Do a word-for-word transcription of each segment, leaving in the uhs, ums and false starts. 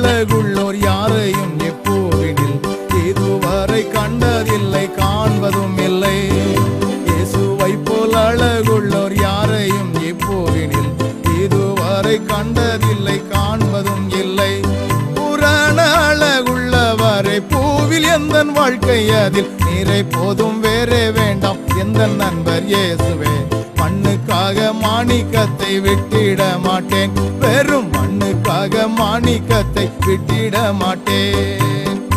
அழகுள்ளோர் யாரையும் எப்போவினில் இதுவரை கண்டதில்லை, காண்பதும் இல்லை. இயேசுவை போல் அழகுள்ளோர் யாரையும் எப்போவினில் இதுவரை கண்டதில்லை, காண்பதும் இல்லை. புராண அழகுள்ளவரை பூவில் எந்தன் வாழ்க்கை அதில் நீரை போதும் வேறே வேண்டாம் எந்த நண்பர் இயேசுவே. மண்ணுக்காக மாணிக்கத்தை விட்டிட மாட்டேன், வெறும் மண்ணுக்காக மாணிக்கத்தை விட்டிட மாட்டேன்.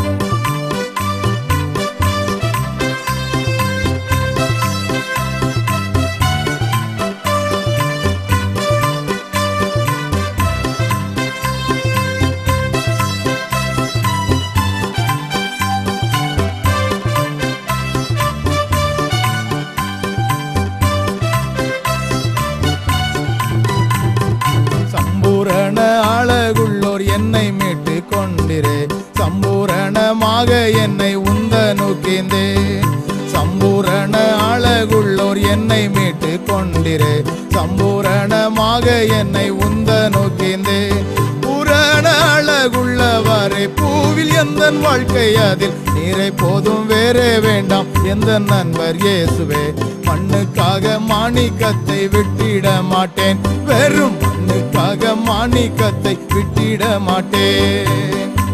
சம்பூரண அழகுள்ளோர் என்னை மீட்டு கொண்டிரே, சம்பூரணமாக என்னை உந்த நோக்கிந்தே. சம்பூரண அழகுள்ளோர் என்னை மீட்டு கொண்டிரே, சம்பூரணமாக என்னை உந்த நோக்கிந்தே. புராண அழகுள்ளவரை பூவில் எந்தன் வாழ்க்கை அதில் நீரை போதும் வேறே வேண்டாம் எந்த நண்பர் இயேசுவே. மண்ணுக்காக மாணிக்கத்தை விட்டிட மாட்டேன், வெறும் மண்ணுக்காக மாணிக்கத்தை விட்டிட மாட்டேன்.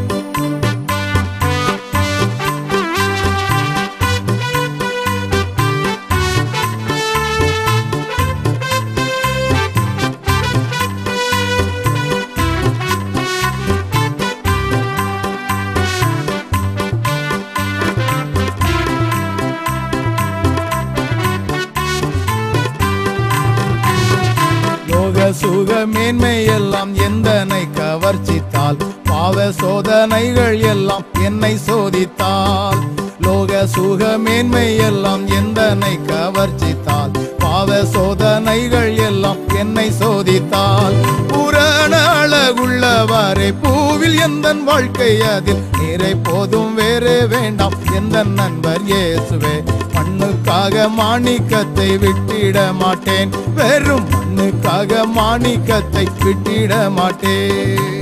சுக மேன்மை எல்லாம் எந்தனை கவர்ச்சித்தால், பாவ சோதனைகள் எல்லாம் என்னை சோதித்தால். லோக சுக மேன்மை எல்லாம் எந்தனை கவர்ச்சித்தால், பாவ சோதனைகள் எல்லாம் என்னை சோதித்தால். புராண அழகுள்ளவரை பூவில் எந்தன் வாழ்க்கை அதில் நீரை போதும் வேறே வேண்டாம் எந்த நண்பர் இயேசுவே. மண்ணுக்காக மாணிக்கத்தை விட்டிட மாட்டேன், வெறும் மண்ணுக்காக மாணிக்கத்தை விட்டிட மாட்டேன்.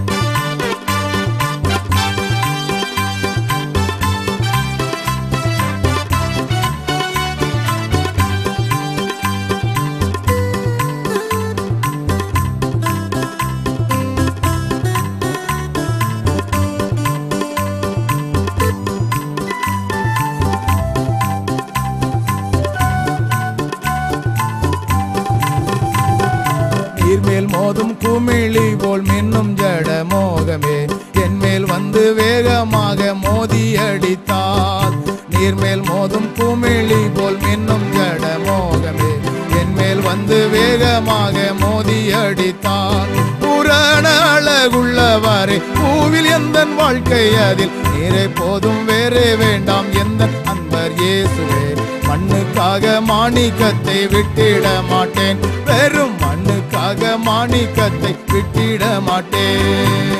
நீர்மேல் மோதும் குமிழி போல் மின்னும் ஜட மோகமே என்மேல் வந்து வேகமாக மோதி அடித்தால். நீர்மேல் மோதும் குமிழி போல் மின்னும் ஜட மோகமே என்மேல் வந்து வேகமாக மோதி அடித்தால். புராண அழகுள்ளவரை பூவில் எந்தன் வாழ்க்கை அதில் நீரை போதும் வேறே வேண்டாம் எந்த அன்பர் இயேசுவே. மண்ணுக்காக மாணிக்கத்தை விட்டிட மாட்டேன், வெறும் மண்ணுக்காக மாணிக்கத்தை விட்டிட மாட்டேன்.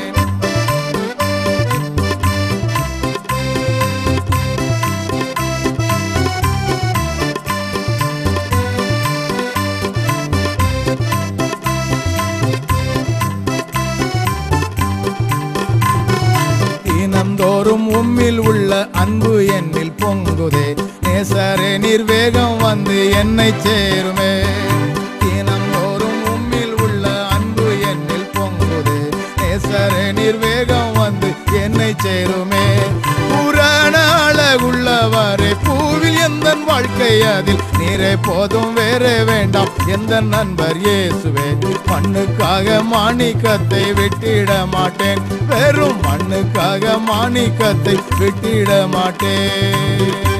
தினந்தோறும் உம்மில் உள்ள அன்பு என்னில் பொங்குதே, நேசரே நீர் வேகம் வந்து என்னை சேருமே. தினந்தோறும் உம்மில் உள்ள அன்பு என்னில் பொங்குதே, நேசரே நீர் வேகம் வந்து என்னை சேருமே. புராண அழகுள்ளவரை பூவில் எந்தன் வாழ்க்கை அதில் நீரை போதும் வேறே வேண்டாம் எந்த நண்பர் இயேசுவே. மண்ணுக்காக மாணிக்கத்தை விட்டிட மாட்டேன், வெறும் மண்ணுக்காக மாணிக்கத்தை விட்டிட மாட்டேன்.